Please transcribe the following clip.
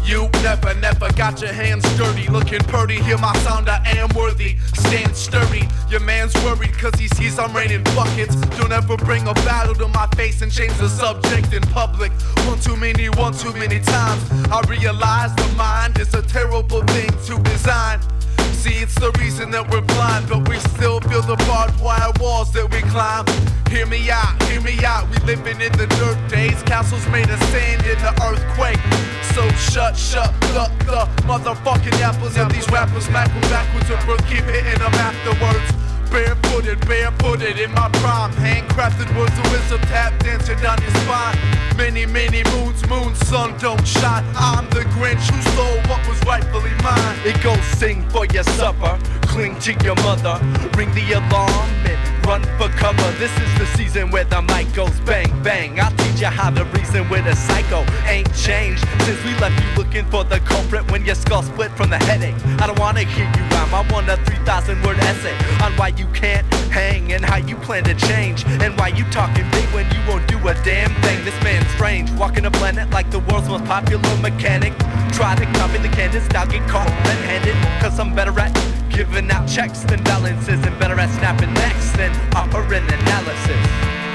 You never got your hands dirty. Looking purty, hear my sound, I am worthy. Stand sturdy, your man's worried cause he sees I'm raining buckets. Don't ever bring a battle to my face and change the subject in public. One too many times I realize the mind is a terrible thing to design. See, it's the reason that we're blind, but we still feel the barbed wire walls that we climb. Hear me out, we living in the dirt days. Castles made of sand in the earthquake. So shut the motherfucking apples. And these rappers smack them backwards and we'll keep hitting them afterwards. Barefooted in my prime. Handcrafted words of wisdom tap dancing down your spine. Many moons, sun don't shine. I'm the Grinch who stole what was rightfully mine. It goes sing for your supper, cling to your mother, ring the alarm and run for cover. This is the season where the mic goes bang bang. I'll teach you how to reason with a psycho. Ain't changed since we left you looking for the culprit when your skull split from the headache. I don't wanna hear you rhyme, I want a 3,000 word essay on why you can't hang and how you plan to change, and why you talking big when you won't do a damn thing. This man's strange, walking a planet like the world's most popular mechanic. Try to copy the Candace style, get caught red-handed, cause I'm better at giving out checks than balances, and better at snapping necks than offering analysis.